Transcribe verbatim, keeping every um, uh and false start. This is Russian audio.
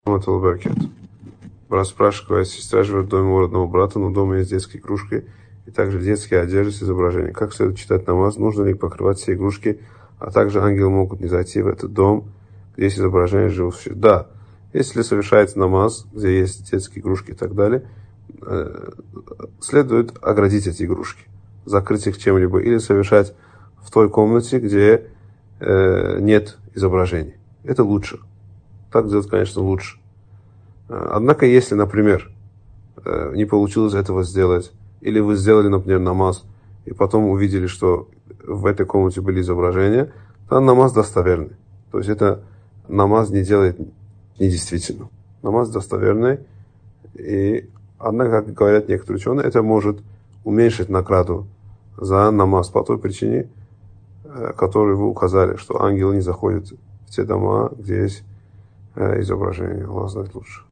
Брат спрашивает, сестра живет в доме у родного брата, но дома есть детские игрушки и также детские одежды с изображением. Как следует читать намаз? Нужно ли покрывать все игрушки? А также ангелы могут не зайти в этот дом, где есть изображение живущих. Да, если совершается намаз, где есть детские игрушки и так далее, следует оградить эти игрушки, закрыть их чем-либо или совершать в той комнате, где нет изображений. Это лучше. Так делать, конечно, лучше. Однако, если, например, не получилось этого сделать, или вы сделали, например, намаз, и потом увидели, что в этой комнате были изображения, то намаз достоверный. То есть это намаз не делает недействительным. Намаз достоверный, и, однако, как говорят некоторые ученые, это может уменьшить награду за намаз по той причине, которую вы указали, что ангелы не заходят в те дома, где есть изображение. Аллах знает лучше.